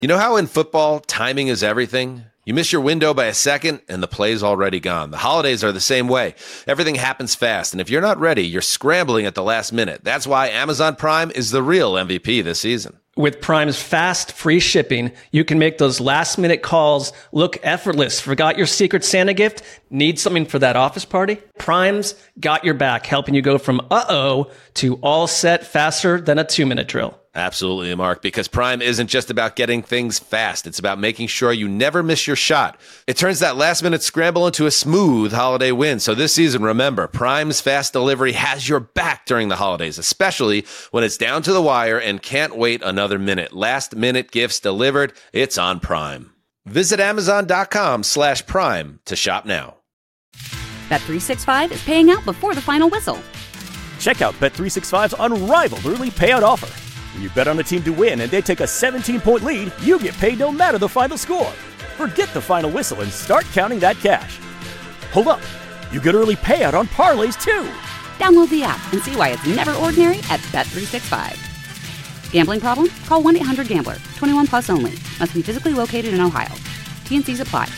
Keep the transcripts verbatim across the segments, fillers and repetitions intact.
You know how in football, timing is everything? You miss your window by a second, and the play's already gone. The holidays are the same way. Everything happens fast, and if you're not ready, you're scrambling at the last minute. That's why Amazon Prime is the real M V P this season. With Prime's fast, free shipping, you can make those last-minute calls look effortless. Forgot your Secret Santa gift? Need something for that office party? Prime's got your back, helping you go from uh-oh to all set faster than a two-minute drill. Absolutely, Mark, because Prime isn't just about getting things fast. It's about making sure you never miss your shot. It turns that last-minute scramble into a smooth holiday win. So this season, remember, Prime's fast delivery has your back during the holidays, especially when it's down to the wire and can't wait another minute. Last-minute gifts delivered. It's on Prime. Visit Amazon.com slash Prime to shop now. Bet three sixty-five is paying out before the final whistle. Check out Bet three sixty-five's unrivaled early payout offer. When you bet on a team to win and they take a seventeen-point lead, you get paid no matter the final score. Forget the final whistle and start counting that cash. Hold up. You get early payout on parlays, too. Download the app and see why it's never ordinary at Bet three sixty-five. Gambling problem? Call one eight hundred gambler. twenty-one plus only. Must be physically located in Ohio. T and C's apply.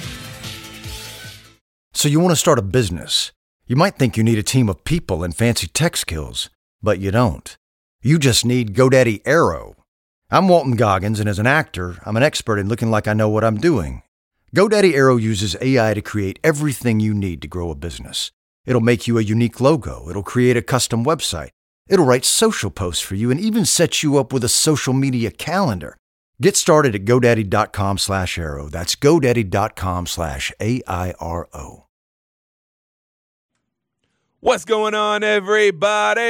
So you want to start a business. You might think you need a team of people and fancy tech skills, but you don't. You just need GoDaddy Aero. I'm Walton Goggins, and as an actor, I'm an expert in looking like I know what I'm doing. GoDaddy Aero uses A I to create everything you need to grow a business. It'll make you a unique logo. It'll create a custom website. It'll write social posts for you and even set you up with a social media calendar. Get started at GoDaddy.com slash Aero. That's GoDaddy.com slash A I R O. What's going on, everybody?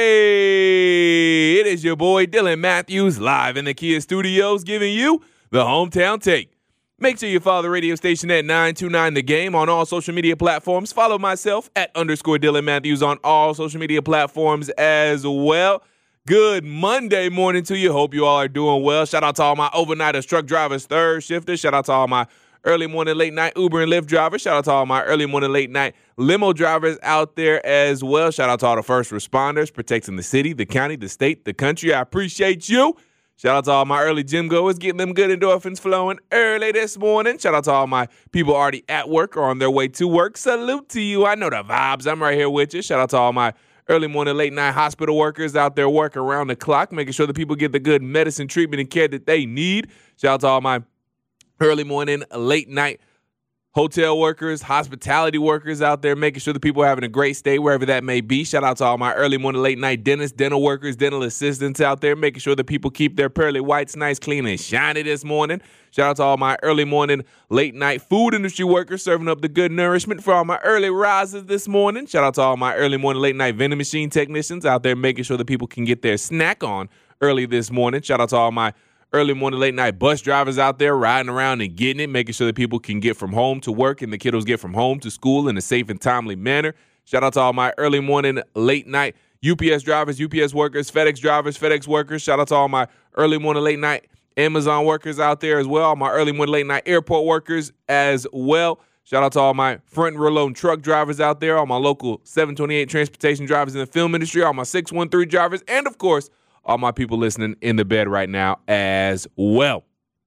It is your boy Dylan Matthews live in the Kia Studios giving you the Hometown Take. Make sure you follow the radio station at nine two nine The Game on all social media platforms. Follow myself at underscore Dylan Matthews on all social media platforms as well. Good Monday morning to you. Hope you all are doing well. Shout out to all my overnighters, truck drivers, third shifters. Shout out to all my early morning, late night Uber and Lyft drivers. Shout out to all my early morning, late night limo drivers out there as well. Shout out to all the first responders protecting the city, the county, the state, the country. I appreciate you. Shout out to all my early gym goers, getting them good endorphins flowing early this morning. Shout out to all my people already at work or on their way to work. Salute to you. I know the vibes. I'm right here with you. Shout out to all my early morning, late night hospital workers out there working around the clock, making sure that people get the good medicine, treatment, and care that they need. Shout out to all my early morning, late night hotel workers, hospitality workers out there, making sure the people are having a great stay wherever that may be. Shout out to all my early morning, late night dentists, dental workers, dental assistants out there, making sure that people keep their pearly whites nice, clean, and shiny this morning. Shout out to all my early morning, late night food industry workers serving up the good nourishment for all my early risers this morning. Shout out to all my early morning, late night vending machine technicians out there, making sure that people can get their snack on early this morning. Shout out to all my early morning, late night bus drivers out there riding around and getting it, making sure that people can get from home to work and the kiddos get from home to school in a safe and timely manner. Shout out to all my early morning, late night U P S drivers, U P S workers, FedEx drivers, FedEx workers. Shout out to all my early morning, late night Amazon workers out there as well. All my early morning, late night airport workers as well. Shout out to all my front and rear load truck drivers out there, all my local seven twenty-eight transportation drivers in the film industry, all my six one three drivers, and of course, all my people listening in the bed right now as well.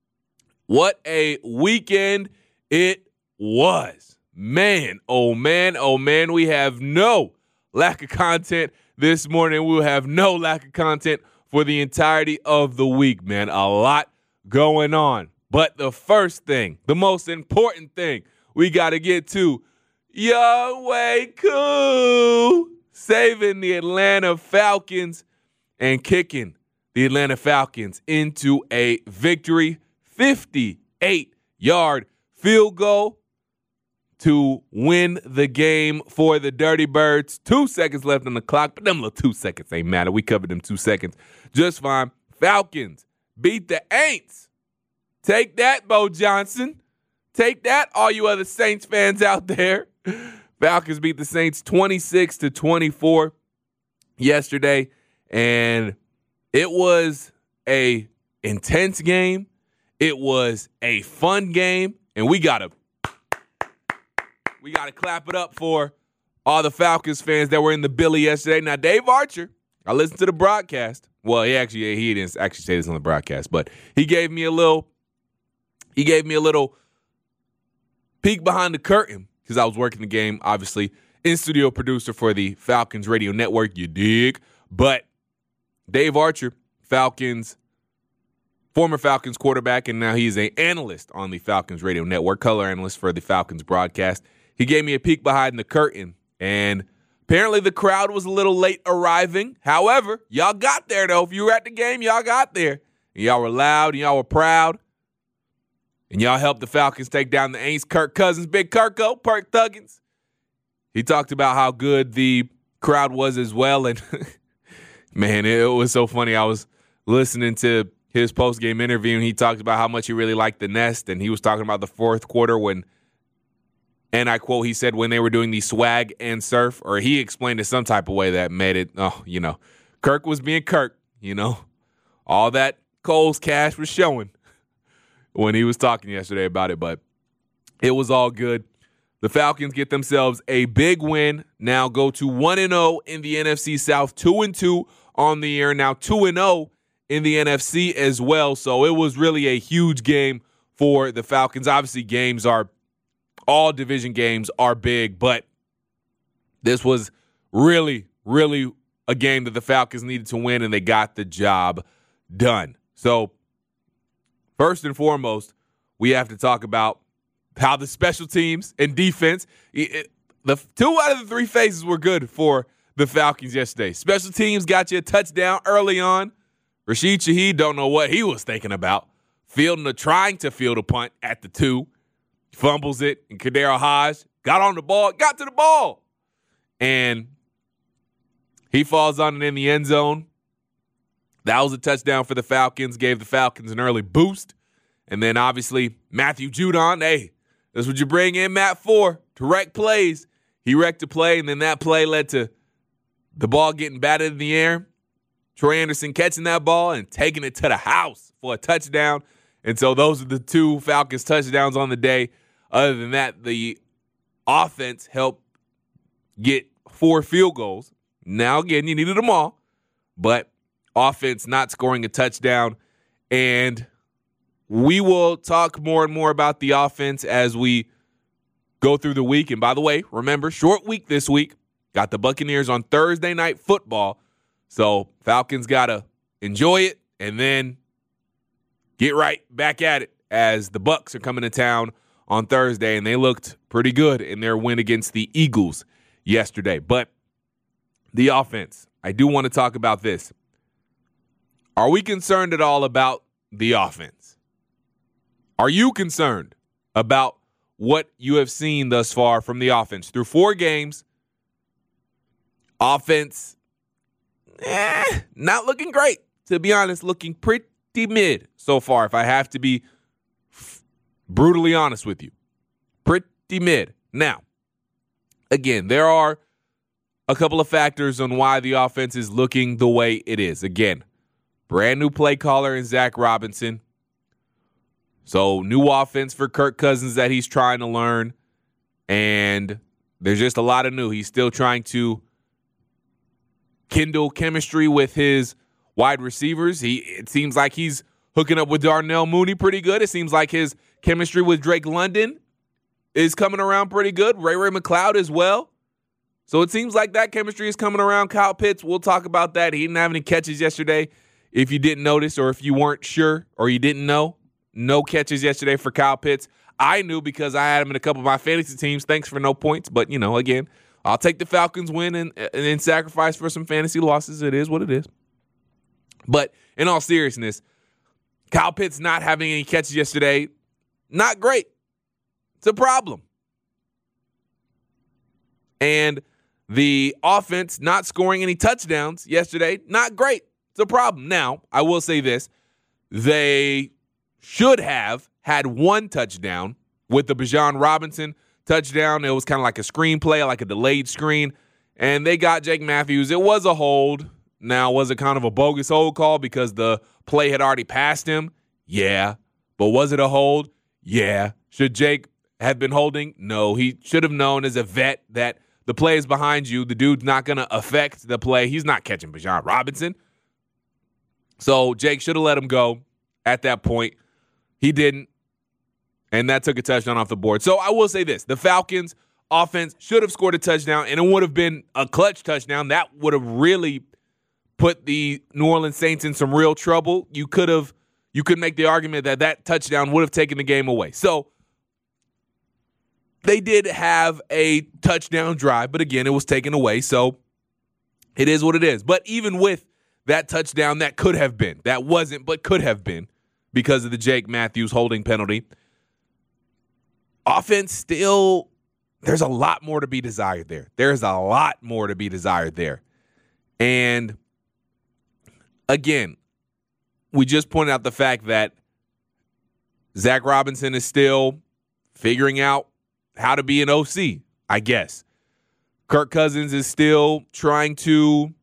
What a weekend it was. Man, oh man, oh man, we have no lack of content this morning. We'll have no lack of content for the entirety of the week, man. A lot going on. But the first thing, the most important thing we got to get to, Yahweh Koo, saving the Atlanta Falcons and kicking the Atlanta Falcons into a victory. fifty-eight yard field goal to win the game for the Dirty Birds. Two seconds left on the clock, but them little two seconds ain't matter. We covered them two seconds just fine. Falcons beat the Aints. Take that, Bo Johnson. Take that, all you other Saints fans out there. Falcons beat the Saints twenty-six to twenty-four yesterday. And it was a intense game. It was a fun game. And we gotta, we gotta clap it up for all the Falcons fans that were in the Billy yesterday. Now, Dave Archer, I listened to the broadcast. Well, he actually he didn't actually say this on the broadcast, but he gave me a little he gave me a little peek behind the curtain because I was working the game, obviously, in-studio producer for the Falcons radio network, you dig? But Dave Archer, Falcons, former Falcons quarterback, and now he's an analyst on the Falcons radio network, color analyst for the Falcons broadcast. He gave me a peek behind the curtain, and apparently the crowd was a little late arriving. However, y'all got there, though. If you were at the game, y'all got there. And y'all were loud, and y'all were proud. And y'all helped the Falcons take down the Aints. Kirk Cousins, Big Kirko, Perk Thuggins. He talked about how good the crowd was as well. And, man, it was so funny. I was listening to his post-game interview, and he talked about how much he really liked the Nest. And he was talking about the fourth quarter when, and I quote, he said when they were doing the swag and surf, or he explained it some type of way that made it, oh, you know, Kirk was being Kirk, you know. All that Cole's cash was showing when he was talking yesterday about it, but it was all good. The Falcons get themselves a big win. Now go to one and oh in the N F C South, two and two on the year. Now two and oh in the N F C as well. So it was really a huge game for the Falcons. Obviously, games are, all division games are big, but this was really, really a game that the Falcons needed to win, and they got the job done. So first and foremost, we have to talk about how the special teams and defense, it, the two out of the three phases were good for the Falcons yesterday. Special teams got you a touchdown early on. Rashid Shaheed don't know what he was thinking about. Fielding a, trying to field a punt at the two. Fumbles it, and Kadero Hodge got on the ball, got to the ball. And he falls on it in the end zone. That was a touchdown for the Falcons, gave the Falcons an early boost. And then, obviously, Matthew Judon, hey, that's what you bring in Matt for, to wreck plays. He wrecked a play, and then that play led to the ball getting batted in the air. Troy Anderson catching that ball and taking it to the house for a touchdown. And so those are the two Falcons touchdowns on the day. Other than that, the offense helped get four field goals. Now, again, you needed them all, but offense not scoring a touchdown. And we will talk more and more about the offense as we go through the week. And by the way, remember, short week this week. Got the Buccaneers on Thursday Night Football. So Falcons got to enjoy it and then get right back at it as the Bucs are coming to town on Thursday. And they looked pretty good in their win against the Eagles yesterday. But the offense, I do want to talk about this. Are we concerned at all about the offense? Are you concerned about what you have seen thus far from the offense? Through four games, offense, eh, not looking great. To be honest, looking pretty mid so far, if I have to be f- brutally honest with you. Pretty mid. Now, again, there are a couple of factors on why the offense is looking the way it is. Again, brand new play caller in Zach Robinson. So new offense for Kirk Cousins that he's trying to learn. And there's just a lot of new. He's still trying to kindle chemistry with his wide receivers. He It seems like he's hooking up with Darnell Mooney pretty good. It seems like his chemistry with Drake London is coming around pretty good. Ray Ray McCloud as well. So it seems like that chemistry is coming around. Kyle Pitts, we'll talk about that. He didn't have any catches yesterday. If you didn't notice or if you weren't sure or you didn't know, no catches yesterday for Kyle Pitts. I knew because I had him in a couple of my fantasy teams. Thanks for no points. But, you know, again, I'll take the Falcons win and, and then sacrifice for some fantasy losses. It is what it is. But in all seriousness, Kyle Pitts not having any catches yesterday, not great. It's a problem. And the offense not scoring any touchdowns yesterday, not great. It's a problem. Now, I will say this. They should have had one touchdown with the Bijan Robinson touchdown. It was kind of like a screenplay, like a delayed screen. And they got Jake Matthews. It was a hold. Now, was it kind of a bogus hold call because the play had already passed him? Yeah. But was it a hold? Yeah. Should Jake have been holding? No. He should have known as a vet that the play is behind you. The dude's not going to affect the play. He's not catching Bijan Robinson. So Jake should have let him go at that point. He didn't. and that took a touchdown off the board. So I will say this. The Falcons offense should have scored a touchdown, and it would have been a clutch touchdown. That would have really put the New Orleans Saints in some real trouble. You could have, you could make the argument that that touchdown would have taken the game away. So they did have a touchdown drive, but again, it was taken away. So it is what it is. But even with that touchdown, that could have been, that wasn't, but could have been because of the Jake Matthews holding penalty. Offense still, there's a lot more to be desired there. There's a lot more to be desired there. And again, we just pointed out the fact that Zach Robinson is still figuring out how to be an O C, I guess. Kirk Cousins is still trying to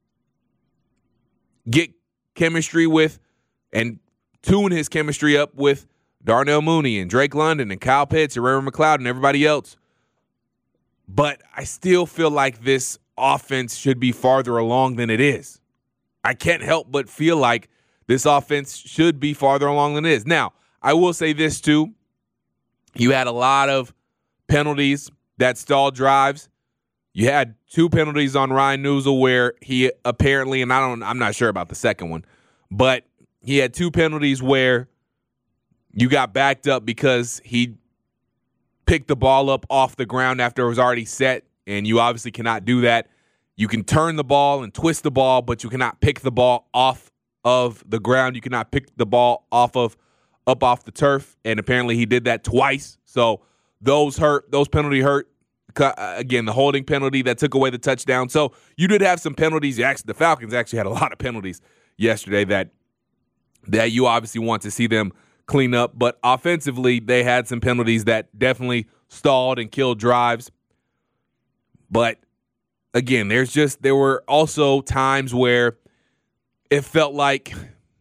get chemistry with and tune his chemistry up with Darnell Mooney and Drake London and Kyle Pitts and Ray McLeod and everybody else. But I still feel like this offense should be farther along than it is. I can't help but feel like this offense should be farther along than it is. Now, I will say this too. You had a lot of penalties that stalled drives. You had two penalties on Ryan Newsel where he apparently, and I don't, I'm not sure about the second one, but he had two penalties where you got backed up because he picked the ball up off the ground after it was already set, and you obviously cannot do that. You can turn the ball and twist the ball, but you cannot pick the ball off of the ground. You cannot pick the ball off of up off the turf, and apparently he did that twice. So those hurt. Those penalty hurt. Again, the holding penalty that took away the touchdown. So you did have some penalties. Actually, the Falcons actually had a lot of penalties yesterday that that you obviously want to see them clean up. But offensively, they had some penalties that definitely stalled and killed drives. But again, there's just there were also times where it felt like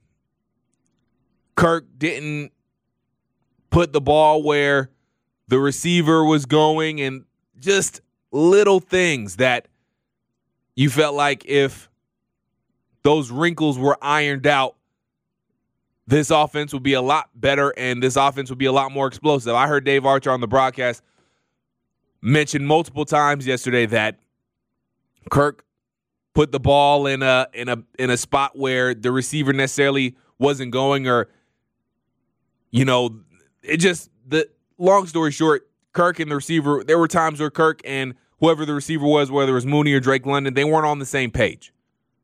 Kirk didn't put the ball where the receiver was going, and just little things that you felt like if those wrinkles were ironed out, this offense would be a lot better and this offense would be a lot more explosive. I heard Dave Archer on the broadcast mention multiple times yesterday that Kirk put the ball in a in a in a spot where the receiver necessarily wasn't going, or you know, it just the long story short, Kirk and the receiver, there were times where Kirk and whoever the receiver was, whether it was Mooney or Drake London, they weren't on the same page.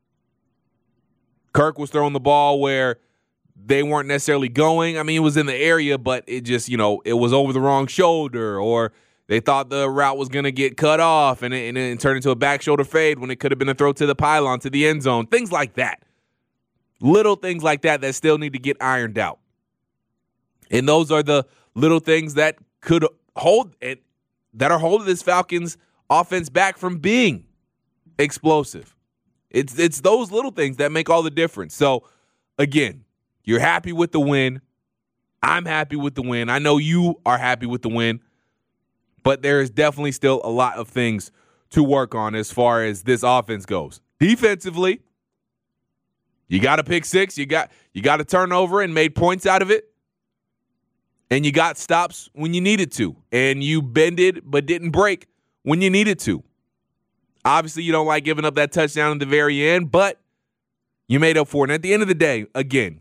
Kirk was throwing the ball where they weren't necessarily going. I mean, it was in the area, but it just, you know, it was over the wrong shoulder, or they thought the route was going to get cut off and it, and it turned into a back shoulder fade when it could have been a throw to the pylon, to the end zone, things like that. Little things like that that still need to get ironed out. And those are the little things that could hold it, that are holding this Falcons offense back from being explosive. It's it's those little things that make all the difference. So, again, you're happy with the win. I'm happy with the win. I know you are happy with the win. But there is definitely still a lot of things to work on as far as this offense goes. Defensively, you got a pick six. You got you got a turnover and made points out of it. And you got stops when you needed to. And you bended but didn't break when you needed to. Obviously, you don't like giving up that touchdown at the very end, but you made up for it. And at the end of the day, again,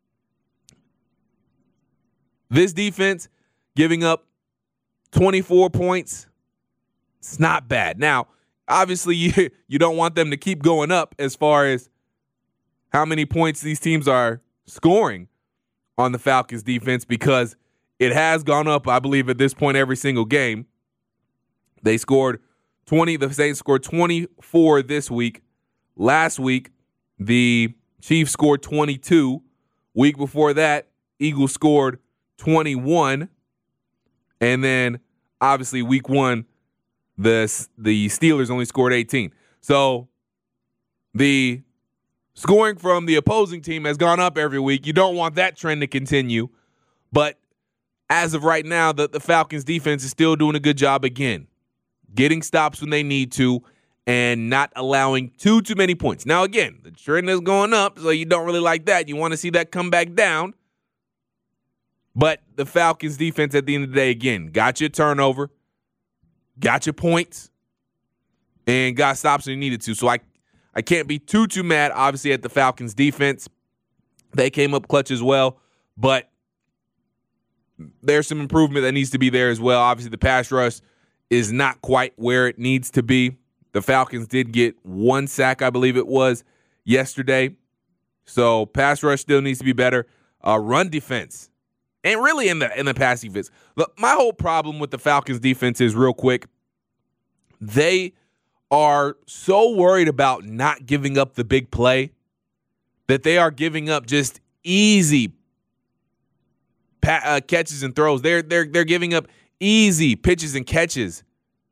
this defense giving up twenty-four points, it's not bad. Now, obviously, you, you don't want them to keep going up as far as how many points these teams are scoring on the Falcons defense, because it has gone up, I believe, at this point every single game. They scored twenty. The Saints scored twenty-four this week. Last week, the Chiefs scored twenty-two. Week before that, Eagles scored twenty-one. And then, obviously, week one, the, the Steelers only scored eighteen. So, the scoring from the opposing team has gone up every week. You don't want that trend to continue. But as of right now, the, the Falcons defense is still doing a good job again, getting stops when they need to and not allowing too, too many points. Now, again, the trend is going up, so you don't really like that. You want to see that come back down. But the Falcons defense at the end of the day, again, got your turnover, got your points, and got stops when you needed to. So I, I can't be too, too mad, obviously, at the Falcons defense. They came up clutch as well, but there's some improvement that needs to be there as well. Obviously, the pass rush is not quite where it needs to be. The Falcons did get one sack, I believe it was, yesterday. So pass rush still needs to be better. Uh, run defense. And really in the in the pass defense. Look, my whole problem with the Falcons defense is, real quick, they are so worried about not giving up the big play that they are giving up just easy pa- uh, catches and throws. They're they're they're giving up easy pitches and catches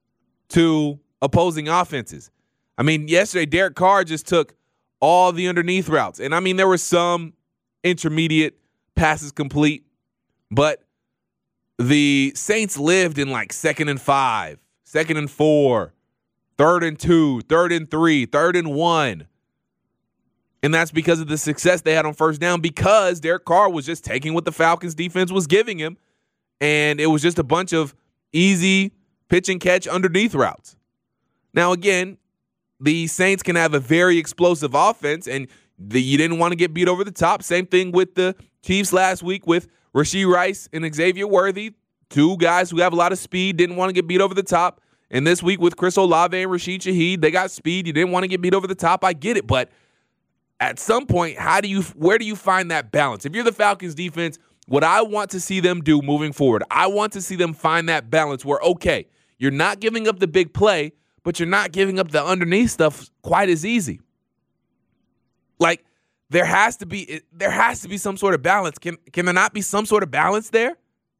to opposing offenses. I mean, yesterday Derek Carr just took all the underneath routes. And I mean, there were some intermediate passes complete, but the Saints lived in like second and five, second and four, third and two, third and three, third and one. And that's because of the success they had on first down, because Derek Carr was just taking what the Falcons defense was giving him. And it was just a bunch of easy pitch and catch underneath routes. Now, again, the Saints can have a very explosive offense, and the, you didn't want to get beat over the top. Same thing with the Chiefs last week with Rashee Rice and Xavier Worthy, two guys who have a lot of speed, didn't want to get beat over the top. And this week with Chris Olave and Rashid Shaheed, they got speed. You didn't want to get beat over the top. I get it, but at some point, how do you, where do you find that balance? If you're the Falcons defense, what I want to see them do moving forward, I want to see them find that balance where, okay, you're not giving up the big play, but you're not giving up the underneath stuff quite as easy. Like, there has to be there has to be some sort of balance. Can can there not be some sort of balance there?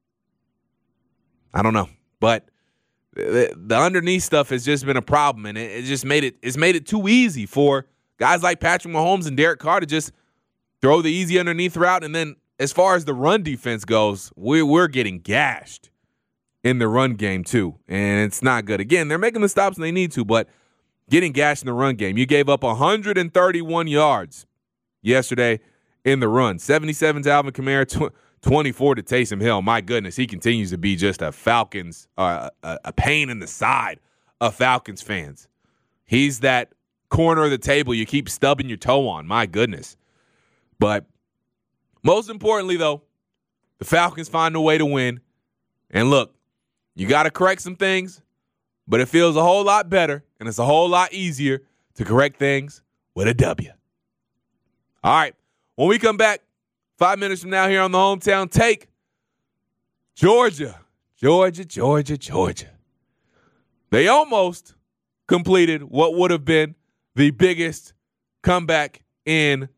I don't know, but the, the underneath stuff has just been a problem, and it, it just made it it's made it too easy for guys like Patrick Mahomes and Derek Carr to just throw the easy underneath route. And then as far as the run defense goes, we're we're getting gashed in the run game too, and it's not good. Again, they're making the stops when they need to, but getting gashed in the run game. You gave up one hundred thirty-one yards yesterday in the run. seventy-seven to Alvin Kamara, tw- twenty-four to Taysom Hill. My goodness, he continues to be just a Falcons, uh, a, a pain in the side of Falcons fans. He's that corner of the table you keep stubbing your toe on. My goodness. But most importantly, though, the Falcons find a way to win. And look, you got to correct some things, but it feels a whole lot better, and it's a whole lot easier to correct things with a W. All right, when we come back, five minutes from now here on the Hometown Take, Georgia, Georgia, Georgia, Georgia. They almost completed what would have been the biggest comeback in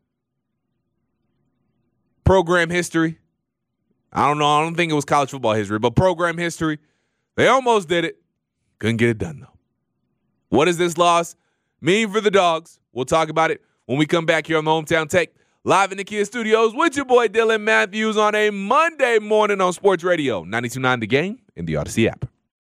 program history. I don't know. I don't think it was college football history, but program history. They almost did it. Couldn't get it done, though. What does this loss mean for the Dogs? We'll talk about it when we come back here on the Hometown Take, live in the Kia Studios with your boy Dylan Matthews on a Monday morning on Sports Radio, ninety-two point nine The Game and the Odyssey app.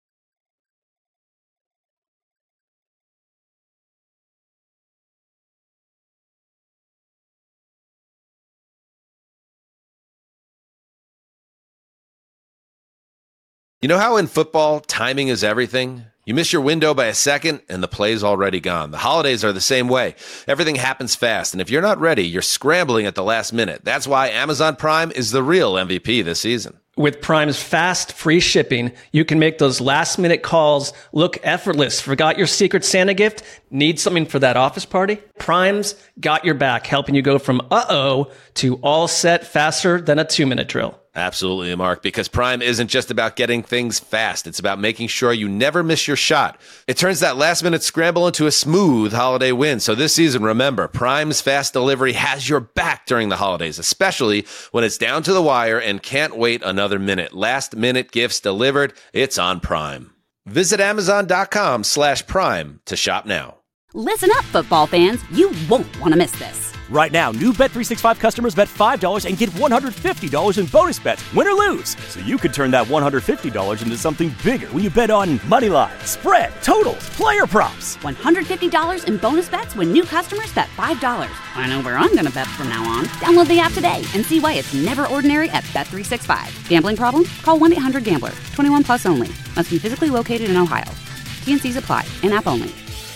You know how in football, timing is everything? You miss your window by a second, and the play's already gone. The holidays are the same way. Everything happens fast, and if you're not ready, you're scrambling at the last minute. That's why Amazon Prime is the real M V P this season. With Prime's fast, free shipping, you can make those last-minute calls look effortless. Forgot your Secret Santa gift? Need something for that office party? Prime's got your back, helping you go from uh-oh to all set faster than a two-minute drill. Absolutely, Mark, because Prime isn't just about getting things fast. It's about making sure you never miss your shot. It turns that last-minute scramble into a smooth holiday win. So this season, remember, Prime's fast delivery has your back during the holidays, especially when it's down to the wire and can't wait another minute. Last-minute gifts delivered. It's on Prime. Visit Amazon.com slash Prime to shop now. Listen up, football fans. You won't want to miss this. Right now, new Bet three sixty-five customers bet five dollars and get one hundred fifty dollars in bonus bets, win or lose. So you could turn that one hundred fifty dollars into something bigger when you bet on money line, spread, totals, player props. one hundred fifty dollars in bonus bets when new customers bet five dollars. I know where I'm going to bet from now on. Download the app today and see why it's never ordinary at Bet three sixty-five. Gambling problem? Call one eight hundred gambler. twenty-one plus only. Must be physically located in Ohio. T N Cs apply. In-app only.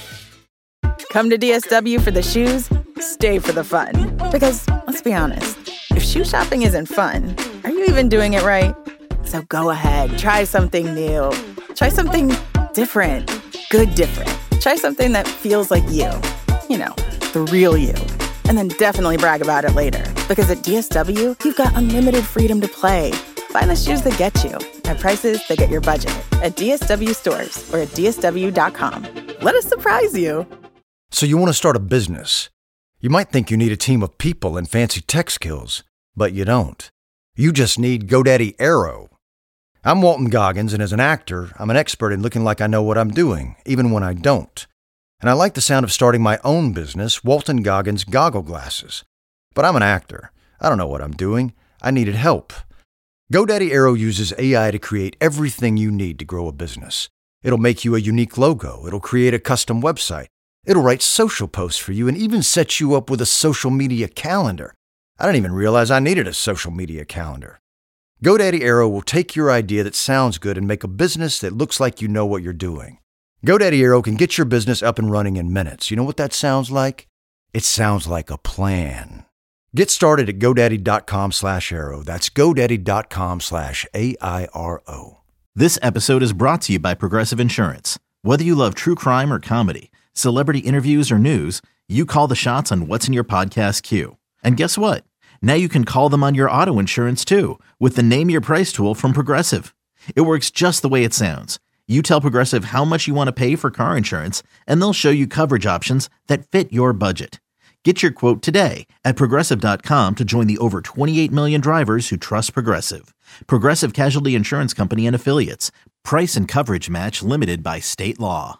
Come to D S W for the shoes, stay for the fun. Because, let's be honest, if shoe shopping isn't fun, are you even doing it right? So go ahead, try something new. Try something different. Good different. Try something that feels like you. You know, the real you. And then definitely brag about it later. Because at D S W, you've got unlimited freedom to play. Find the shoes that get you at prices that get your budget at D S W stores or at D S W dot com. Let us surprise you. So you want to start a business. You might think you need a team of people and fancy tech skills, but you don't. You just need GoDaddy Aero. I'm Walton Goggins, and as an actor, I'm an expert in looking like I know what I'm doing, even when I don't. And I like the sound of starting my own business, Walton Goggins Goggle Glasses. But I'm an actor. I don't know what I'm doing. I needed help. GoDaddy Aero uses A I to create everything you need to grow a business. It'll make you a unique logo. It'll create a custom website. It'll write social posts for you and even set you up with a social media calendar. I didn't even realize I needed a social media calendar. GoDaddy Aero will take your idea that sounds good and make a business that looks like you know what you're doing. GoDaddy Aero can get your business up and running in minutes. You know what that sounds like? It sounds like a plan. Get started at GoDaddy.com slash Aero. That's GoDaddy.com slash A I R O. This episode is brought to you by Progressive Insurance. Whether you love true crime or comedy, celebrity interviews or news, you call the shots on what's in your podcast queue. And guess what? Now you can call them on your auto insurance too with the Name Your Price tool from Progressive. It works just the way it sounds. You tell Progressive how much you want to pay for car insurance, and they'll show you coverage options that fit your budget. Get your quote today at Progressive dot com to join the over twenty-eight million drivers who trust Progressive. Progressive Casualty Insurance Company and Affiliates. Price and coverage match limited by state law.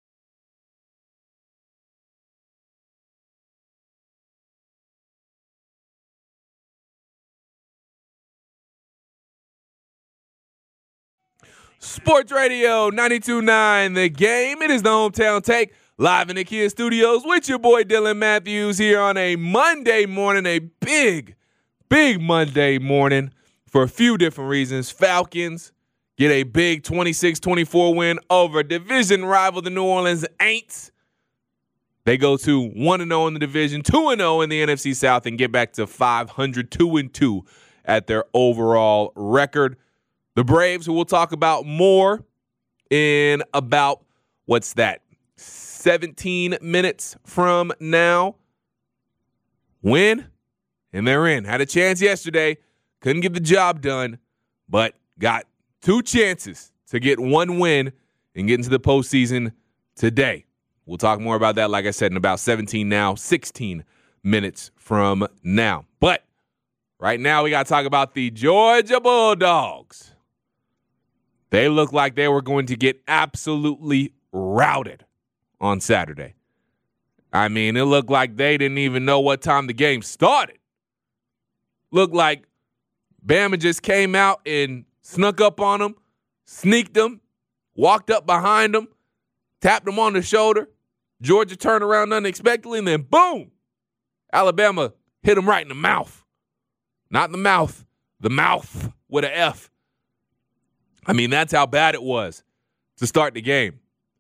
Sports Radio ninety-two point nine, The Game. It is the Hometown Take, live in the Kia Studios with your boy Dylan Matthews here on a Monday morning, a big, big Monday morning for a few different reasons. Falcons get a big twenty-six twenty-four win over division rival the New Orleans Aints. They go to one and oh in the division, two and oh in the N F C South, and get back to five hundred, two and two at their overall record. The Braves, who we'll talk about more in about, what's that, seventeen minutes from now, win, and they're in. Had a chance yesterday, couldn't get the job done, but got two chances to get one win and get into the postseason today. We'll talk more about that, like I said, in about seventeen now, sixteen minutes from now. But right now we got to talk about the Georgia Bulldogs. They look like they were going to get absolutely routed on Saturday. I mean, it looked like they didn't even know what time the game started. Looked like Bama just came out and snuck up on them, sneaked them, walked up behind them, tapped them on the shoulder. Georgia turned around unexpectedly, and then boom, Alabama hit them right in the mouth. Not the mouth, the mouth with an F. I mean, that's how bad it was to start the game.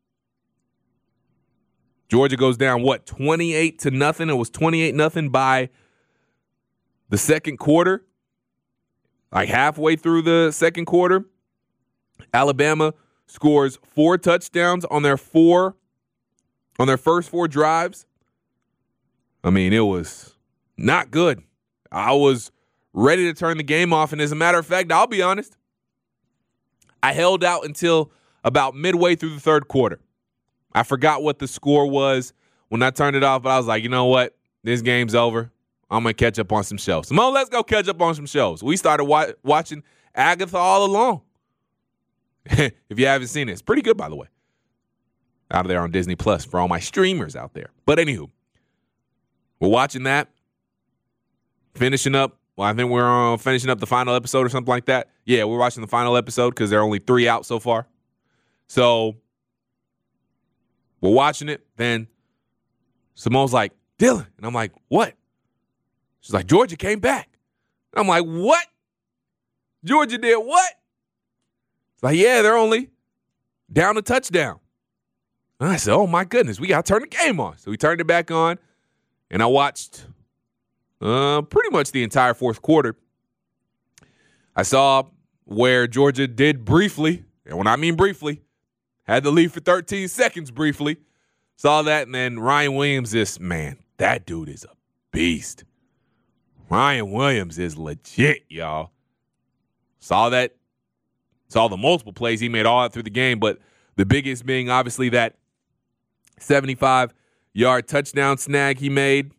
Georgia goes down, what, twenty-eight to nothing? It was twenty-eight nothing by the second quarter. Like halfway through the second quarter, Alabama scores four touchdowns on their four, on their first four drives. I mean, it was not good. I was ready to turn the game off, and as a matter of fact, I'll be honest, I held out until about midway through the third quarter. I forgot what the score was when I turned it off, but I was like, you know what? This game's over. I'm going to catch up on some shows. Simone, let's go catch up on some shows. We started wa- watching Agatha all along. If you haven't seen it, it's pretty good, by the way. out of there on Disney Plus for all my streamers out there. But anywho, we're watching that, finishing up. Well, I think we're uh, finishing up the final episode or something like that. Yeah, we're watching the final episode because there are only three out so far. So we're watching it. Then Simone's like, Dylan. And I'm like, what? She's like, Georgia came back. And I'm like, what? Georgia did what? It's like, yeah, they're only down a touchdown. And I said, oh, my goodness, we got to turn the game on. So we turned it back on, and I watched uh, pretty much the entire fourth quarter. I saw where Georgia did briefly, and when I mean briefly, had the lead for thirteen seconds briefly. Saw that, and then Ryan Williams, this man, that dude is a beast. Ryan Williams is legit, y'all. Saw that. Saw the multiple plays he made all out through the game, but the biggest being obviously that seventy-five-yard touchdown snag he made.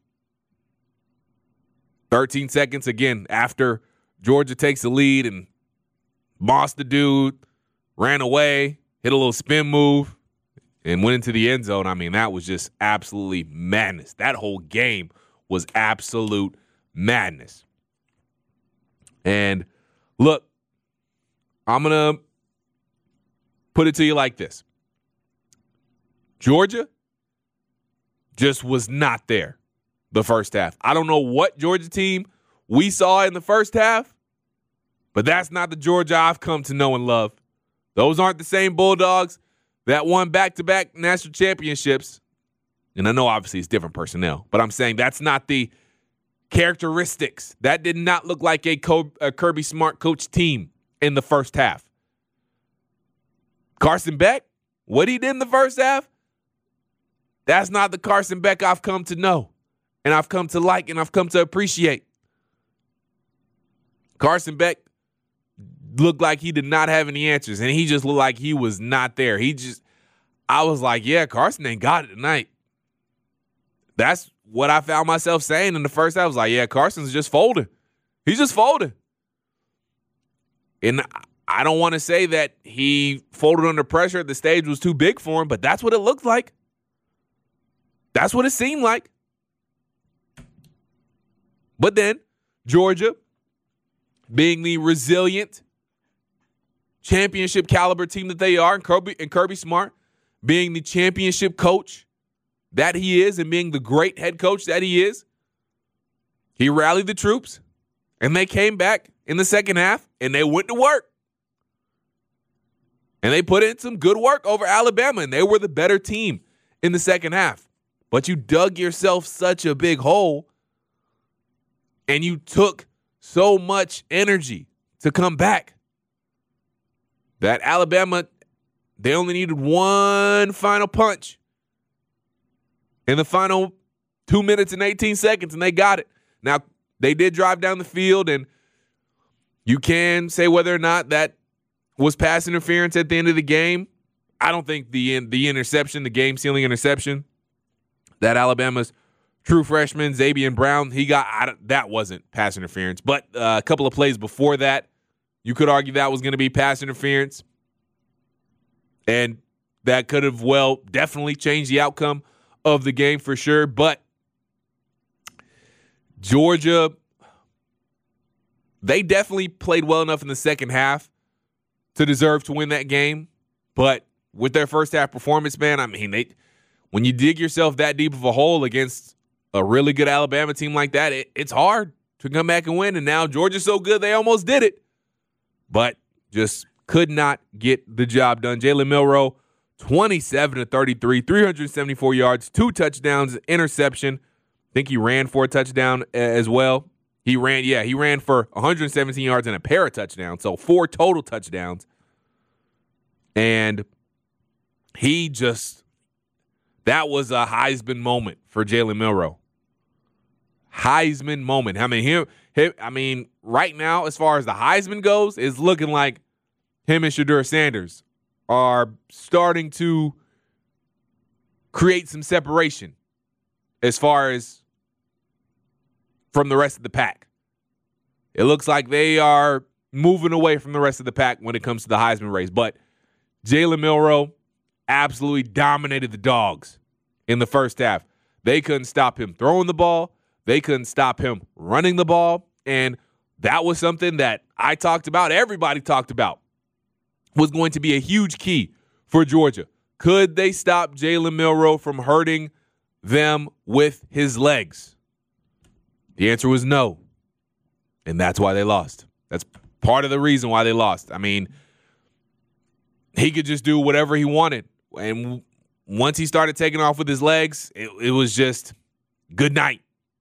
thirteen seconds, again, after Georgia takes the lead and bossed the dude, ran away, hit a little spin move, and went into the end zone. I mean, that was just absolutely madness. That whole game was absolute madness. And look, I'm going to put it to you like this. Georgia just was not there the first half. I don't know what Georgia team we saw in the first half, but that's not the Georgia I've come to know and love. Those aren't the same Bulldogs that won back-to-back national championships. And I know obviously it's different personnel, but I'm saying that's not the characteristics. That did not look like a, Co- a Kirby Smart coach team in the first half. Carson Beck, what he did in the first half, that's not the Carson Beck I've come to know and I've come to like and I've come to appreciate. Carson Beck looked like he did not have any answers, and he just looked like he was not there. He just, I was like, yeah, Carson ain't got it tonight. That's what I found myself saying in the first half. I was like, yeah, Carson's just folding. He's just folding. And I don't want to say that he folded under pressure. The stage was too big for him, but that's what it looked like. That's what it seemed like. But then Georgia, being the resilient championship caliber team that they are, and Kirby, and Kirby Smart being the championship coach that he is and being the great head coach that he is, he rallied the troops, and they came back in the second half, and they went to work. And they put in some good work over Alabama, and they were the better team in the second half. But you dug yourself such a big hole, and you took so much energy to come back that Alabama, they only needed one final punch in the final two minutes and eighteen seconds, and they got it. Now, they did drive down the field, and you can say whether or not that was pass interference at the end of the game. I don't think the the interception, the game-sealing interception that Alabama's true freshman, Xavier Brown, he got, I don't, that wasn't pass interference. But uh, a couple of plays before that, you could argue that was going to be pass interference. And that could have, well, definitely changed the outcome of the game for sure. But Georgia, they definitely played well enough in the second half to deserve to win that game. But with their first half performance, man, I mean, they when you dig yourself that deep of a hole against a really good Alabama team like that, it, it's hard to come back and win. And now Georgia's so good, they almost did it. But just could not get the job done. Jalen Milroe, twenty-seven to thirty-three, three hundred seventy-four yards, two touchdowns, interception. I think he ran for a touchdown as well. He ran, yeah, he ran for one hundred seventeen yards and a pair of touchdowns, so four total touchdowns. And he just, that was a Heisman moment for Jalen Milroe. Heisman moment. I mean, him, him, I mean, right now, as far as the Heisman goes, it's looking like him and Shedeur Sanders are starting to create some separation as far as from the rest of the pack. It looks like they are moving away from the rest of the pack when it comes to the Heisman race. But Jalen Milroe, absolutely dominated the Dogs in the first half. They couldn't stop him throwing the ball. They couldn't stop him running the ball. And that was something that I talked about, everybody talked about, was going to be a huge key for Georgia. Could they stop Jalen Milroe from hurting them with his legs? The answer was no. And that's why they lost. That's part of the reason why they lost. I mean, he could just do whatever he wanted. And once he started taking off with his legs, it, it was just good night.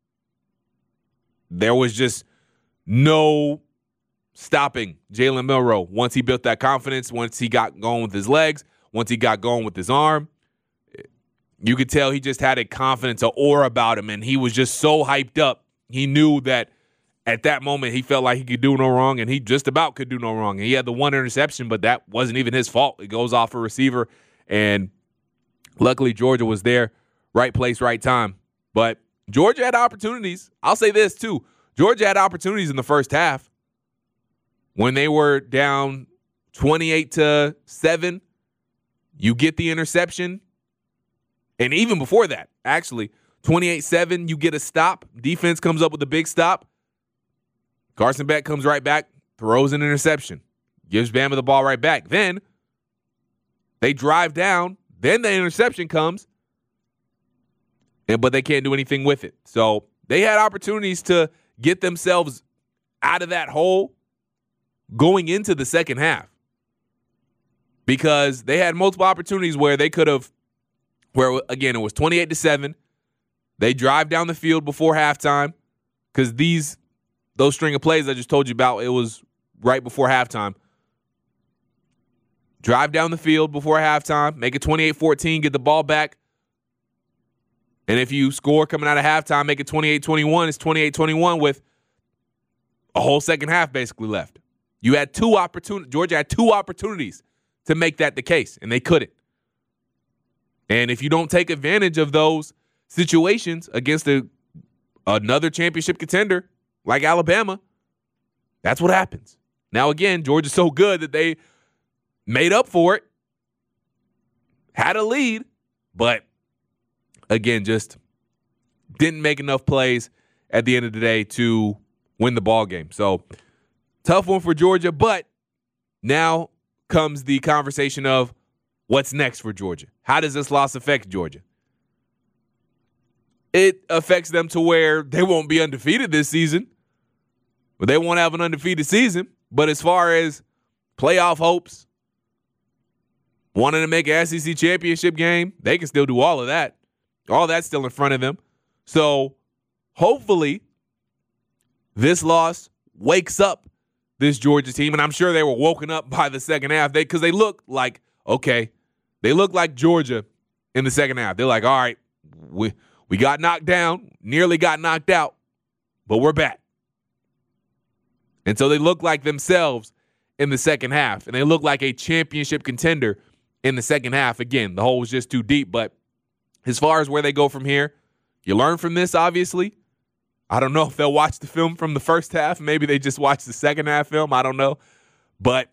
There was just no stopping Jalen Milroe once he built that confidence, once he got going with his legs, once he got going with his arm. You could tell he just had a confidence, an aura about him, and he was just so hyped up. He knew that at that moment he felt like he could do no wrong, and he just about could do no wrong. And he had the one interception, but that wasn't even his fault. It goes off a receiver, and luckily Georgia was there, right place, right time. But Georgia had opportunities. I'll say this, too. Georgia had opportunities in the first half. When they were down twenty-eight to seven, you get the interception. And even before that, actually, twenty-eight seven, you get a stop. Defense comes up with a big stop. Carson Beck comes right back, throws an interception, gives Bama the ball right back. Then they drive down. Then the interception comes, and but they can't do anything with it. So they had opportunities to get themselves out of that hole going into the second half, because they had multiple opportunities where they could have, where again, it was twenty-eight to seven. They drive down the field before halftime, because these, those string of plays I just told you about, it was right before halftime. Drive down the field before halftime, make it twenty-eight fourteen, get the ball back. And if you score coming out of halftime, make it twenty-eight twenty-one, it's twenty-eight twenty-one with a whole second half basically left. You had two opportunities. Georgia had two opportunities to make that the case, and they couldn't. And if you don't take advantage of those situations against a, another championship contender like Alabama, that's what happens. Now, again, Georgia's so good that they made up for it, had a lead, but, again, just didn't make enough plays at the end of the day to win the ball game. So, tough one for Georgia, but now comes the conversation of what's next for Georgia. How does this loss affect Georgia? It affects them to where they won't be undefeated this season. But they won't have an undefeated season. But as far as playoff hopes, wanting to make an S E C championship game, they can still do all of that. All that's still in front of them. So hopefully this loss wakes up this Georgia team, and I'm sure they were woken up by the second half they because they look like, okay, they look like Georgia in the second half. They're like, all right, we, we got knocked down, nearly got knocked out, but we're back. And so they look like themselves in the second half, and they look like a championship contender in the second half. Again, the hole was just too deep, but as far as where they go from here, you learn from this, obviously. I don't know if they'll watch the film from the first half. Maybe they just watch the second half film. I don't know. But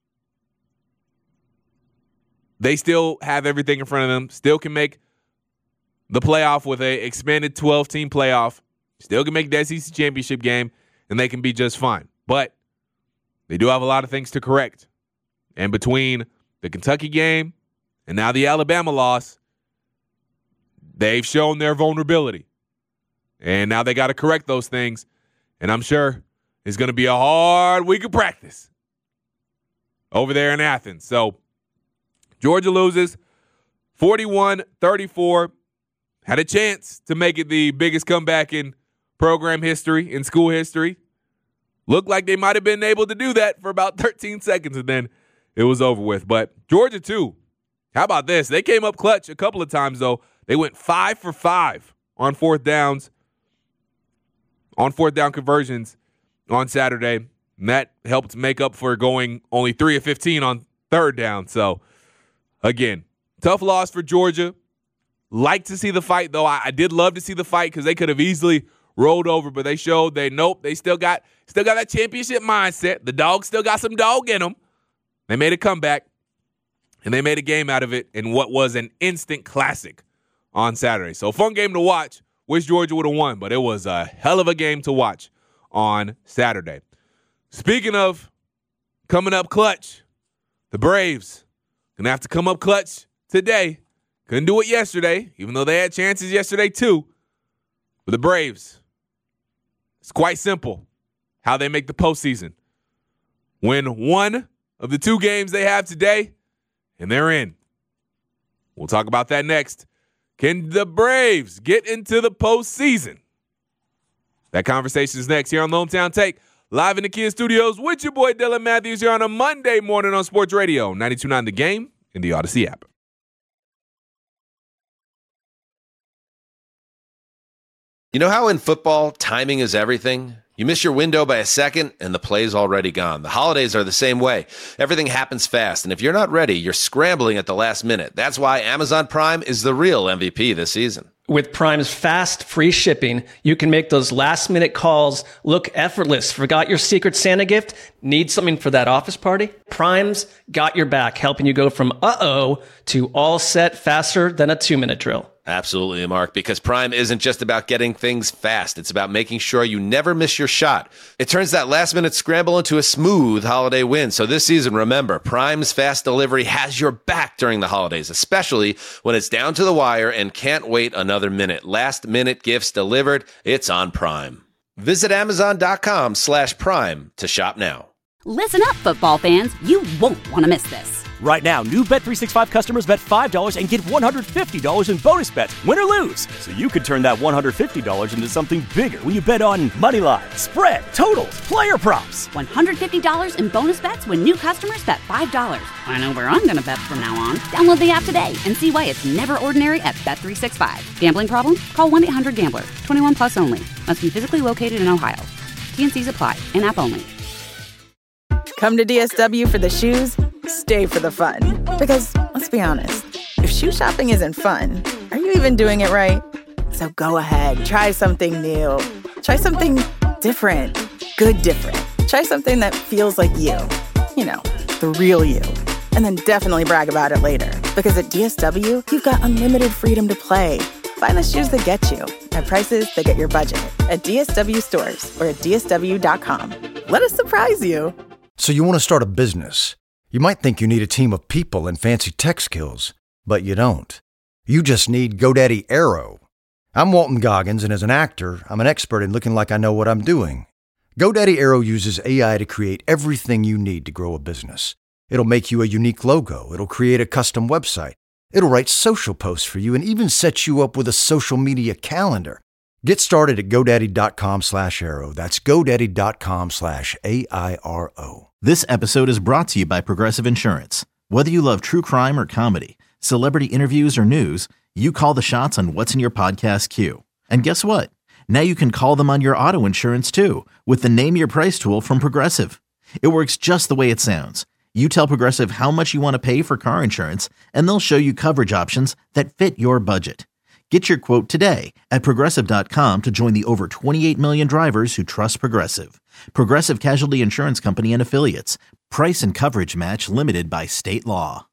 they still have everything in front of them, still can make the playoff with a expanded twelve-team playoff, still can make the S E C championship game, and they can be just fine. But they do have a lot of things to correct. And between the Kentucky game and now the Alabama loss, they've shown their vulnerability. And now they got to correct those things. And I'm sure it's going to be a hard week of practice over there in Athens. So Georgia loses forty-one thirty-four. Had a chance to make it the biggest comeback in program history, in school history. Looked like they might have been able to do that for about thirteen seconds, and then it was over with. But Georgia, too, how about this? They came up clutch a couple of times, though. They went five for five on fourth downs, on fourth down conversions on Saturday. And that helped make up for going only three of fifteen on third down. So, again, tough loss for Georgia. Like to see the fight, though. I, I did love to see the fight because they could have easily rolled over, but they showed they, nope, they still got still got that championship mindset. The Dogs still got some dog in them. They made a comeback, And they made a game out of it in what was an instant classic on Saturday. So fun game to watch. Wish Georgia would have won, but it was a hell of a game to watch on Saturday. Speaking of coming up clutch, the Braves going to have to come up clutch today. Couldn't do it yesterday, even though they had chances yesterday too. But the Braves, it's quite simple how they make the postseason. Win one of the two games they have today, and they're in. We'll talk about that next. Can the Braves get into the postseason? That conversation is next here on the Hometown Take, live in the Kia Studios with your boy Dylan Matthews here on a Monday morning on Sports Radio, ninety-two point nine The Game and the Odyssey app. You know how in football, timing is everything? You miss your window by a second, and the play's already gone. The holidays are the same way. Everything happens fast, and if you're not ready, you're scrambling at the last minute. That's why Amazon Prime is the real M V P this season. With Prime's fast, free shipping, you can make those last-minute calls look effortless. Forgot your Secret Santa gift? Need something for that office party? Prime's got your back, helping you go from uh-oh to all set faster than a two-minute drill. Absolutely, Mark, because Prime isn't just about getting things fast. It's about making sure you never miss your shot. It turns that last-minute scramble into a smooth holiday win. So this season, remember, Prime's fast delivery has your back during the holidays, especially when it's down to the wire and can't wait another minute. Last-minute gifts delivered. It's on Prime. Visit Amazon.com slash Prime to shop now. Listen up, football fans. You won't want to miss this. Right now, new Bet three sixty-five customers bet five dollars and get one hundred fifty dollars in bonus bets, win or lose. So you could turn that one hundred fifty dollars into something bigger when you bet on money line, spread, totals, player props. one hundred fifty dollars in bonus bets when new customers bet five dollars. I know where I'm going to bet from now on. Download the app today and see why it's never ordinary at Bet three sixty-five. Gambling problem? Call one eight hundred gambler. twenty-one plus only. Must be physically located in Ohio. T and C's apply. In-app only. Come to D S W for the shoes, stay for the fun. Because, let's be honest, if shoe shopping isn't fun, are you even doing it right? So go ahead, try something new. Try something different. Good different. Try something that feels like you. You know, the real you. And then definitely brag about it later. Because at D S W, you've got unlimited freedom to play. Find the shoes that get you at prices that get your budget at D S W stores or at D S W dot com. Let us surprise you. So you want to start a business. You might think you need a team of people and fancy tech skills, but you don't. You just need GoDaddy Aero. I'm Walton Goggins, and as an actor, I'm an expert in looking like I know what I'm doing. GoDaddy Aero uses A I to create everything you need to grow a business. It'll make you a unique logo. It'll create a custom website. It'll write social posts for you and even set you up with a social media calendar. Get started at GoDaddy.com slash Aero. That's GoDaddy.com slash A I R O. This episode is brought to you by Progressive Insurance. Whether you love true crime or comedy, celebrity interviews or news, you call the shots on what's in your podcast queue. And guess what? Now you can call them on your auto insurance too with the Name Your Price tool from Progressive. It works just the way it sounds. You tell Progressive how much you want to pay for car insurance, and they'll show you coverage options that fit your budget. Get your quote today at Progressive dot com to join the over twenty-eight million drivers who trust Progressive. Progressive Casualty Insurance Company and Affiliates. Price and coverage match limited by state law.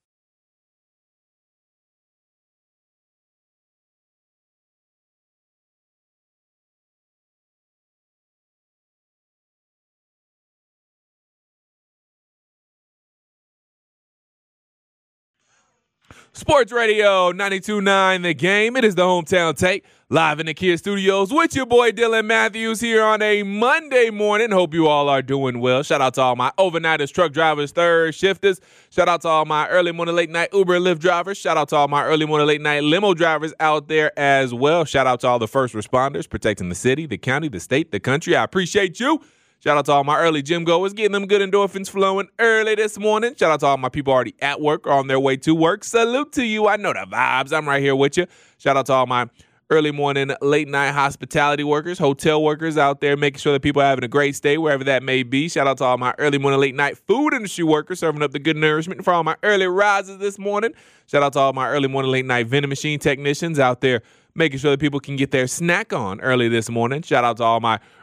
Sports Radio ninety-two point nine The Game. It is the Hometown Take, live in the Kia Studios with your boy Dylan Matthews here on a Monday morning. Hope you all are doing well. Shout out to all my overnighters, truck drivers, third shifters. Shout out to all my early morning, late night Uber and Lyft drivers. Shout out to all my early morning, late night limo drivers out there as well. Shout out to all the first responders protecting the city, the county, the state, the country. I appreciate you. Shout out to all my early gym goers, getting them good endorphins flowing early this morning. Shout out to all my people already at work or on their way to work. Salute to you. I know the vibes. I'm right here with you. Shout out to all my early morning, late night hospitality workers, hotel workers out there, making sure that people are having a great stay wherever that may be. Shout out to all my early morning, late night food industry workers, serving up the good nourishment for all my early risers this morning. Shout out to all my early morning, late night vending machine technicians out there, making sure that people can get their snack on early this morning. Shout out to all my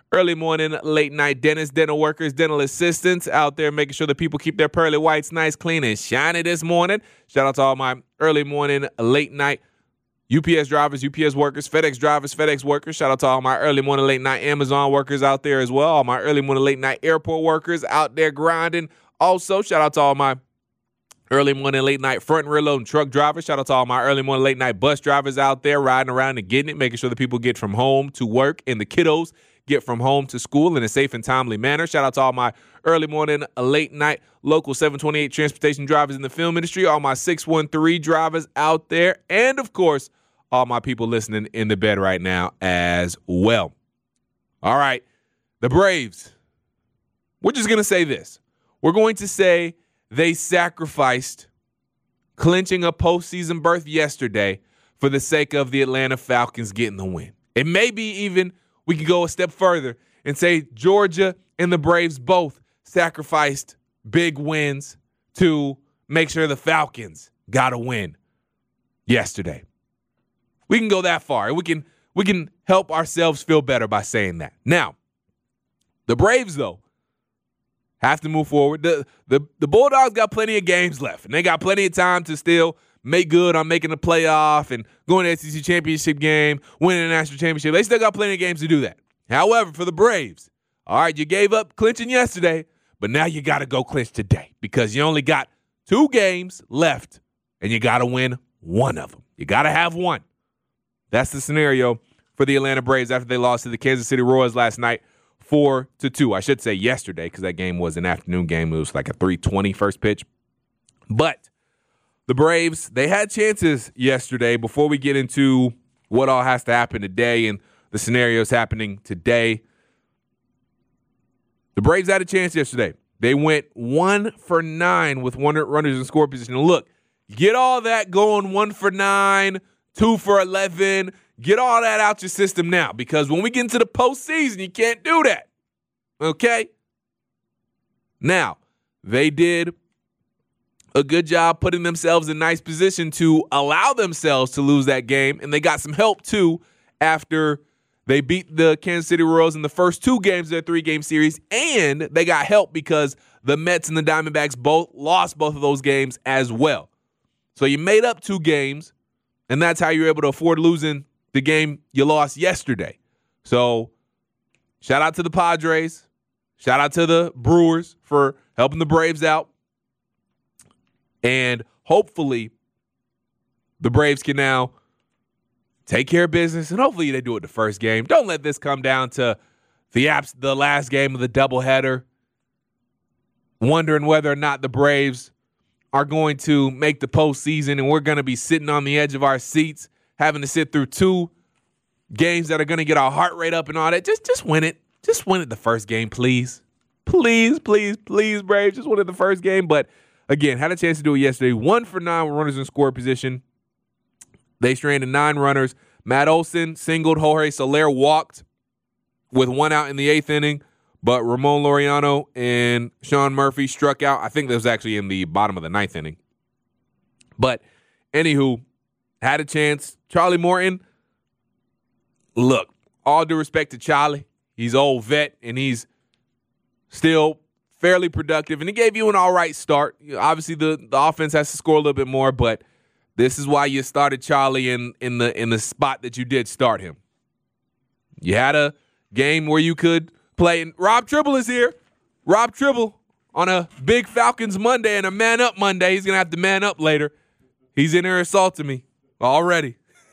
early morning, late night dentists, dental workers, dental assistants out there making sure that people keep their pearly whites nice, clean, and shiny this morning. Shout out to all my early morning, late night U P S drivers, U P S workers, FedEx drivers, FedEx workers. Shout out to all my early morning, late night Amazon workers out there as well. All my early morning, late night airport workers out there grinding. Also, shout out to all my early morning, late night front and rear loading truck drivers. Shout out to all my early morning, late night bus drivers out there riding around and getting it, making sure that people get from home to work and the kiddos get from home to school in a safe and timely manner. Shout out to all my early morning, late night local seven twenty-eight transportation drivers in the film industry, all my six one three drivers out there, and of course, all my people listening in the bed right now as well. All right, the Braves. We're just going to say this. We're going to say they sacrificed clinching a postseason berth yesterday for the sake of the Atlanta Falcons getting the win. It may be even, we could go a step further and say Georgia and the Braves both sacrificed big wins to make sure the Falcons got a win yesterday. We can go that far. We can we can help ourselves feel better by saying that. Now, the Braves, though, have to move forward. The, the, the Bulldogs got plenty of games left, and they got plenty of time to still make good on making the playoff and going to the S E C championship game, winning the national championship. They still got plenty of games to do that. However, for the Braves, all right, you gave up clinching yesterday, but now you got to go clinch today because you only got two games left, and you got to win one of them. You got to have one. That's the scenario for the Atlanta Braves after they lost to the Kansas City Royals last night, four to two. I should say yesterday because that game was an afternoon game. It was like a three twenty first pitch. But the Braves, they had chances yesterday. Before we get into what all has to happen today and the scenarios happening today, the Braves had a chance yesterday. They went one for nine with one runners in score position. And look, get all that going one for nine, two for eleven. Get all that out your system now because when we get into the postseason, you can't do that. Okay? Now, they did a good job putting themselves in nice position to allow themselves to lose that game, and they got some help, too, after they beat the Kansas City Royals in the first two games of their three-game series, and they got help because the Mets and the Diamondbacks both lost both of those games as well. So you made up two games, and that's how you're able to afford losing the game you lost yesterday. So shout out to the Padres. Shout out to the Brewers for helping the Braves out. And hopefully the Braves can now take care of business, and hopefully they do it the first game. Don't let this come down to the apps, the last game of the doubleheader, wondering whether or not the Braves are going to make the postseason, and we're going to be sitting on the edge of our seats, having to sit through two games that are going to get our heart rate up and all that. Just, just win it. Just win it the first game, please. Please, please, please, Braves. Just win it the first game. But, again, had a chance to do it yesterday. One for nine with runners in score position. They stranded nine runners. Matt Olson singled. Jorge Soler walked with one out in the eighth inning. But Ramon Laureano and Sean Murphy struck out. I think that was actually in the bottom of the ninth inning. But, anywho, had a chance. Charlie Morton, look, all due respect to Charlie. He's an old vet, and he's still fairly productive. And he gave you an all right start. You know, obviously, the, the offense has to score a little bit more, but this is why you started Charlie in, in the in the spot that you did start him. You had a game where you could play. And Rob Tribble is here. Rob Tribble on a big Falcons Monday and a man up Monday. He's going to have to man up later. He's in there assaulting me already.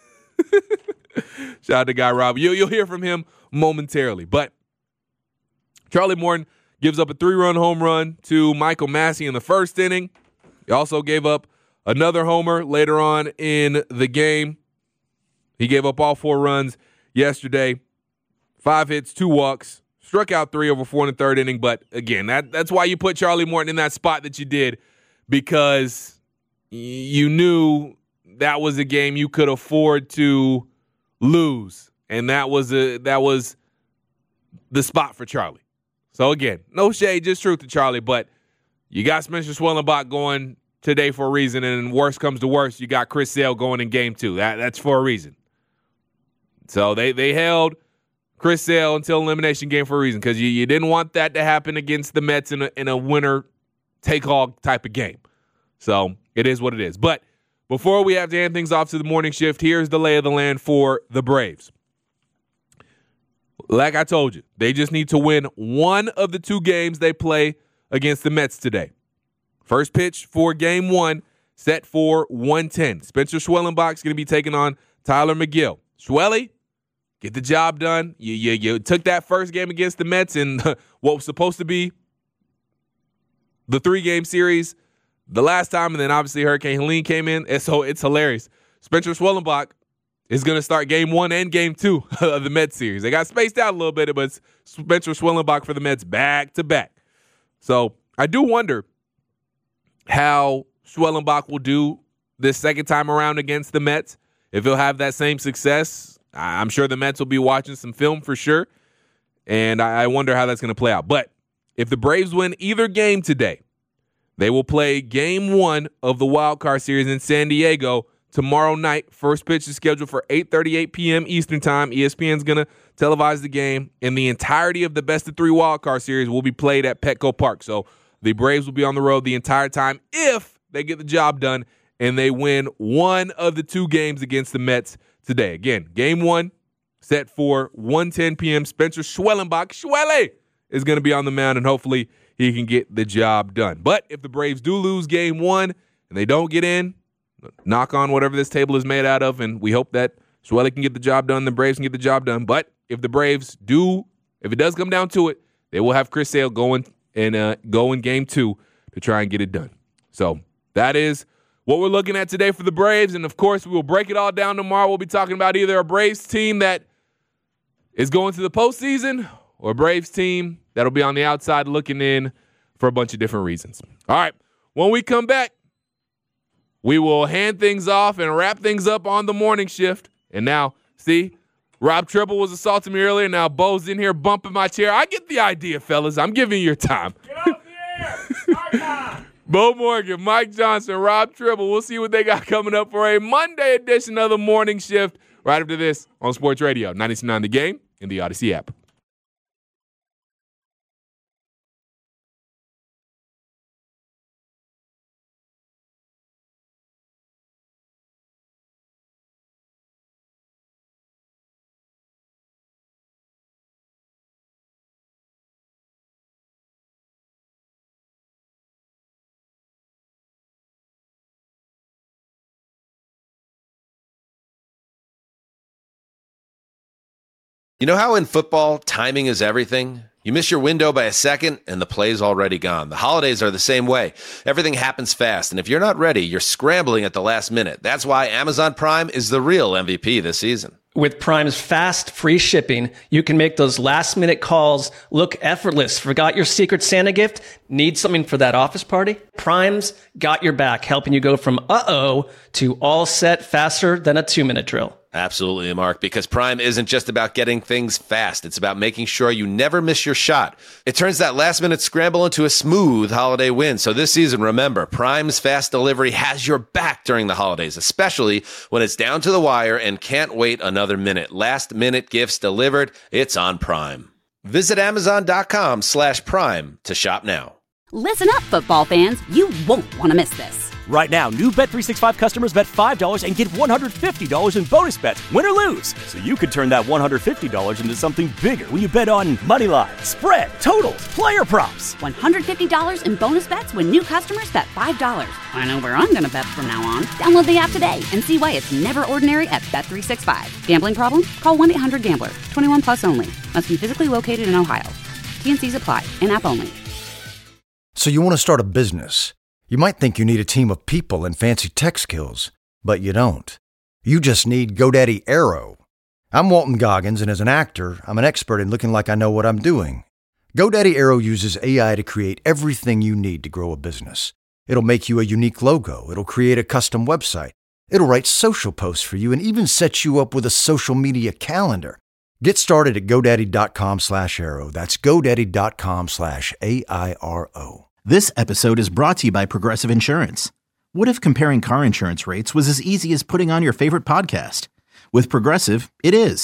Shout out to guy Rob. You, you'll hear from him momentarily. But Charlie Morton gives up a three-run home run to Michael Massey in the first inning. He also gave up another homer later on in the game. He gave up all four runs yesterday. Five hits, two walks. Struck out three over four in the third inning. But, again, that, that's why you put Charlie Morton in that spot that you did, because you knew that was a game you could afford to lose. And that was a that was the spot for Charlie. So, again, no shade, just truth to Charlie. But you got Spencer Schwellenbach going today for a reason, and worst comes to worst, you got Chris Sale going in game two. That That's for a reason. So they, they held Chris Sale until elimination game for a reason, because you, you didn't want that to happen against the Mets in a, in a winner-take-all type of game. So it is what it is. But before we have to hand things off to the morning shift, here's the lay of the land for the Braves. Like I told you, they just need to win one of the two games they play against the Mets today. First pitch for game one, set for one ten. Spencer Schwellenbach's going to be taking on Tyler McGill. Schwelly, get the job done. You, you, you took that first game against the Mets in what was supposed to be the three-game series the last time, and then obviously Hurricane Helene came in, and so it's hilarious. Spencer Schwellenbach is going to start game one and game two of the Mets series. They got spaced out a little bit, but it's Spencer Schwellenbach for the Mets back-to-back. So I do wonder how Schwellenbach will do this second time around against the Mets. If he'll have that same success, I'm sure the Mets will be watching some film for sure, and I wonder how that's going to play out. But if the Braves win either game today, they will play game one of the wild card series in San Diego tomorrow night. First pitch is scheduled for eight thirty-eight p.m. Eastern time. E S P N's going to televise the game, and the entirety of the best of three wild card series will be played at Petco Park. So the Braves will be on the road the entire time if they get the job done and they win one of the two games against the Mets today. Again, game one set for one ten p.m. Spencer Schwellenbach, Schwelle, is going to be on the mound, and hopefully he can get the job done. But if the Braves do lose game one and they don't get in, knock on whatever this table is made out of, and we hope that Schwelle can get the job done, the Braves can get the job done. But if the Braves do, if it does come down to it, they will have Chris Sale going and uh, go in game two to try and get it done. So that is what we're looking at today for the Braves, and of course we will break it all down tomorrow. We'll be talking about either a Braves team that is going to the postseason or a Braves team that'll be on the outside looking in for a bunch of different reasons. All right, when we come back, we will hand things off and wrap things up on the morning shift. And now, see, Rob Tribble was assaulting me earlier. Now Bo's in here bumping my chair. I get the idea, fellas. I'm giving you your time. Get off the air. Start time. Bo Morgan, Mike Johnson, Rob Tribble. We'll see what they got coming up for a Monday edition of the morning shift right after this on Sports Radio ninety-two point nine The Game and the Odyssey app. You know how in football, timing is everything? You miss your window by a second, and the play's already gone. The holidays are the same way. Everything happens fast, and if you're not ready, you're scrambling at the last minute. That's why Amazon Prime is the real M V P this season. With Prime's fast, free shipping, you can make those last-minute calls look effortless. Forgot your Secret Santa gift? Need something for that office party? Prime's got your back, helping you go from uh-oh to all set faster than a two-minute drill. Absolutely, Mark, because Prime isn't just about getting things fast. It's about making sure you never miss your shot. It turns that last-minute scramble into a smooth holiday win. So this season, remember, Prime's fast delivery has your back during the holidays, especially when it's down to the wire and can't wait another minute. Last-minute gifts delivered, it's on Prime. Visit Amazon.com slash Prime to shop now. Listen up, football fans. You won't want to miss this. Right now, new Bet three sixty-five customers bet five dollars and get one hundred fifty dollars in bonus bets, win or lose. So you could turn that one hundred fifty dollars into something bigger when you bet on money line, spread, totals, player props. one hundred fifty dollars in bonus bets when new customers bet five dollars. I know where I'm going to bet from now on. Download the app today and see why it's never ordinary at Bet three sixty-five. Gambling problem? Call one eight hundred gambler. twenty-one plus only. Must be physically located in Ohio. T N Cs apply. In-app only. So you want to start a business. You might think you need a team of people and fancy tech skills, but you don't. You just need GoDaddy Aero. I'm Walton Goggins, and as an actor, I'm an expert in looking like I know what I'm doing. GoDaddy Aero uses A I to create everything you need to grow a business. It'll make you a unique logo. It'll create a custom website. It'll write social posts for you and even set you up with a social media calendar. Get started at GoDaddy.com slash Aero. That's GoDaddy.com slash A I R O. This episode is brought to you by Progressive Insurance. What if comparing car insurance rates was as easy as putting on your favorite podcast? With Progressive, it is.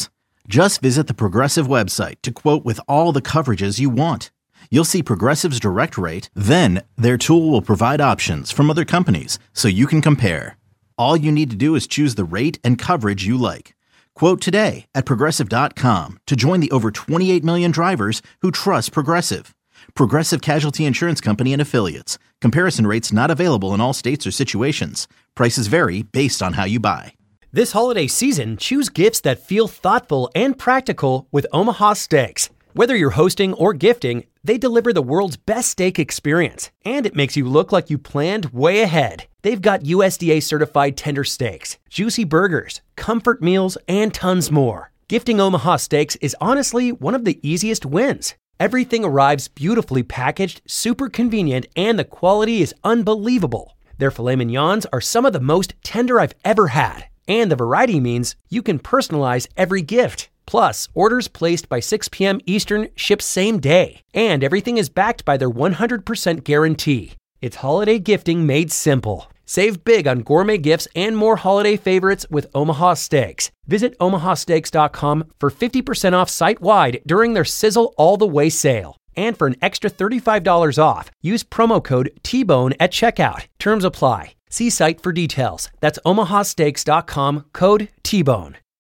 Just visit the Progressive website to quote with all the coverages you want. You'll see Progressive's direct rate, then their tool will provide options from other companies so you can compare. All you need to do is choose the rate and coverage you like. Quote today at Progressive dot com to join the over twenty-eight million drivers who trust Progressive. Progressive Casualty Insurance Company and Affiliates. Comparison rates not available in all states or situations. Prices vary based on how you buy. This holiday season, choose gifts that feel thoughtful and practical with Omaha Steaks. Whether you're hosting or gifting, they deliver the world's best steak experience, and it makes you look like you planned way ahead. They've got U S D A certified tender steaks, juicy burgers, comfort meals, and tons more. Gifting Omaha Steaks is honestly one of the easiest wins. Everything arrives beautifully packaged, super convenient, and the quality is unbelievable. Their filet mignons are some of the most tender I've ever had, and the variety means you can personalize every gift. Plus, orders placed by six p.m. Eastern ship same day, and everything is backed by their one hundred percent guarantee. It's holiday gifting made simple. Save big on gourmet gifts and more holiday favorites with Omaha Steaks. Visit omaha steaks dot com for fifty percent off site-wide during their Sizzle All the Way sale. And for an extra thirty-five dollars off, use promo code T bone at checkout. Terms apply. See site for details. That's omaha steaks dot com, code T bone.